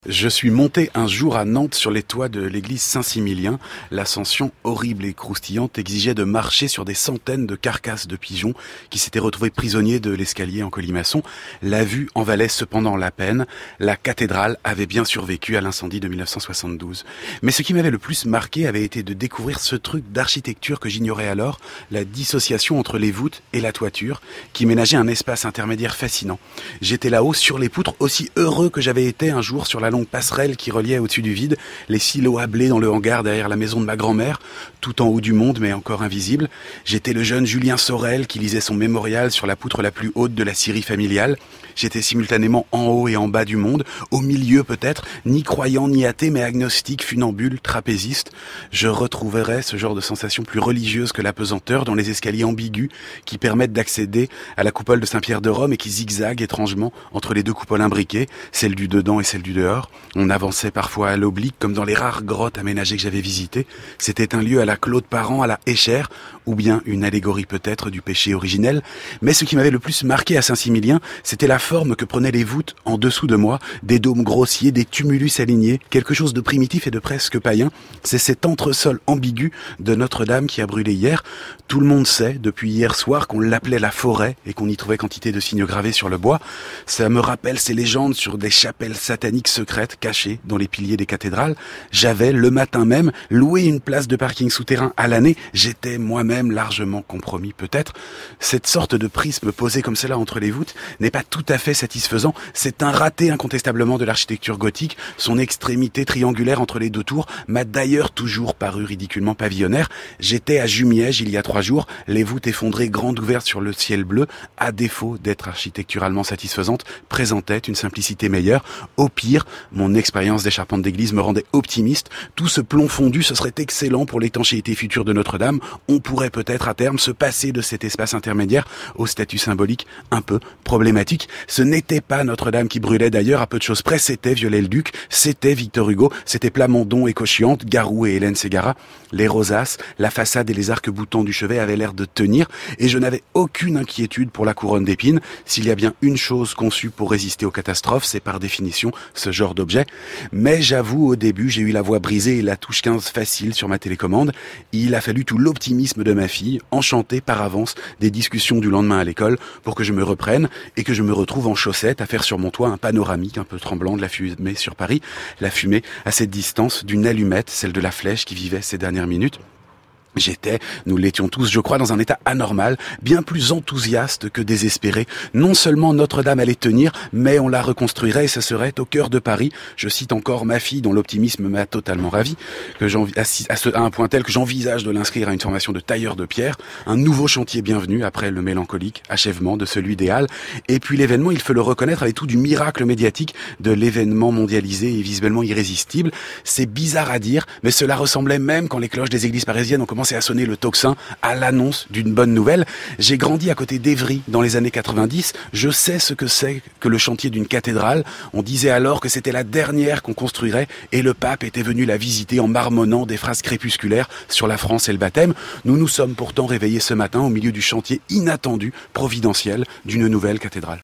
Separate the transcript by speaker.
Speaker 1: Je suis monté un jour à Nantes sur les toits de l'église Saint-Similien. L'ascension horrible et croustillante exigeait de marcher sur des centaines de carcasses de pigeons qui s'étaient retrouvés prisonniers de l'escalier en colimaçon. La vue en valait cependant la peine. La cathédrale avait bien survécu à l'incendie de 1972. Mais ce qui m'avait le plus marqué avait été de découvrir ce truc d'architecture que j'ignorais alors, la dissociation entre les voûtes et la toiture, qui ménageait un espace intermédiaire fascinant. J'étais là-haut sur les poutres, aussi heureux que j'avais été un jour sur la longue passerelle qui reliait au-dessus du vide les silos à blé dans le hangar derrière la maison de ma grand-mère, tout en haut du monde mais encore invisible. J'étais le jeune Julien Sorel qui lisait son mémorial sur la poutre la plus haute de la scierie familiale. J'étais simultanément en haut et en bas du monde, au milieu peut-être, ni croyant ni athée mais agnostique, funambule, trapéziste. Je retrouverais ce genre de sensation plus religieuse que l'apesanteur dans les escaliers ambigus qui permettent d'accéder à la coupole de Saint-Pierre de Rome et qui zigzaguent étrangement entre les deux coupoles imbriquées, celle du dedans et celle du dehors. On avançait parfois à l'oblique comme dans les rares grottes aménagées que j'avais visitées. C'était un lieu à la Claude Parent, à la Escher, ou bien une allégorie peut-être du péché originel. Mais ce qui m'avait le plus marqué à Saint-Similien, c'était la forme que prenaient les voûtes en dessous de moi, des dômes grossiers, des tumulus alignés, quelque chose de primitif et de presque païen. C'est cet entresol ambigu de Notre-Dame qui a brûlé hier. Tout le monde sait, depuis hier soir, qu'on l'appelait la forêt et qu'on y trouvait quantité de signes gravés sur le bois. Ça me rappelle ces légendes sur des chapelles sataniques secrètes cachées dans les piliers des cathédrales. J'avais, le matin même, loué une place de parking souterrain à l'année. J'étais moi-même largement compromis, peut-être. Cette sorte de prisme posé comme cela entre les voûtes n'est pas tout à fait satisfaisant. C'est un raté incontestablement de l'architecture gothique. Son extrémité triangulaire entre les deux tours m'a d'ailleurs toujours paru ridiculement pavillonnaire. J'étais à Jumièges il y a 3 jours, les voûtes effondrées grandes ouvertes sur le ciel bleu, à défaut d'être architecturalement satisfaisantes, présentaient une simplicité meilleure. Au pire, mon expérience des charpentes d'église me rendait optimiste. Tout ce plomb fondu, ce serait excellent pour l'étanchéité future de Notre-Dame. On pourrait peut-être à terme se passer de cet espace intermédiaire au statut symbolique un peu problématique. Ce n'était pas Notre-Dame qui brûlait d'ailleurs, à peu de choses près, c'était Viollet-le-Duc, c'était Victor Hugo, c'était Plamondon et Cochiante, Garou et Hélène Ségara. Les rosaces, la façade et les arcs-boutants du chevet avaient l'air de tenir et je n'avais aucune inquiétude pour la couronne d'épines. S'il y a bien une chose conçue pour résister aux catastrophes, c'est par définition ce genre d'objet. Mais j'avoue, au début, j'ai eu la voix brisée et la touche 15 facile sur ma télécommande. Il a fallu tout l'optimisme de ma fille, enchantée par avance des discussions du lendemain à l'école, pour que je me reprenne et que je me retrouve en chaussettes à faire sur mon toit un panoramique un peu tremblant de la fumée sur Paris. La fumée à cette distance d'une allumette, celle de la flèche qui vivait ces dernières minutes. Nous l'étions tous, je crois, dans un état anormal, bien plus enthousiaste que désespéré. Non seulement Notre-Dame allait tenir, mais on la reconstruirait et ce serait au cœur de Paris. Je cite encore ma fille, dont l'optimisme m'a totalement ravi, à un point tel que j'envisage de l'inscrire à une formation de tailleur de pierre. Un nouveau chantier bienvenu après le mélancolique achèvement de celui des Halles. Et puis l'événement, il faut le reconnaître, avait tout du miracle médiatique de l'événement mondialisé et visuellement irrésistible. C'est bizarre à dire, mais cela ressemblait même quand les cloches des églises parisiennes ont commencé à sonner le tocsin à l'annonce d'une bonne nouvelle. J'ai grandi à côté d'Évry dans les années 90. Je sais ce que c'est que le chantier d'une cathédrale. On disait alors que c'était la dernière qu'on construirait et le pape était venu la visiter en marmonnant des phrases crépusculaires sur la France et le baptême. Nous nous sommes pourtant réveillés ce matin au milieu du chantier inattendu, providentiel, d'une nouvelle cathédrale.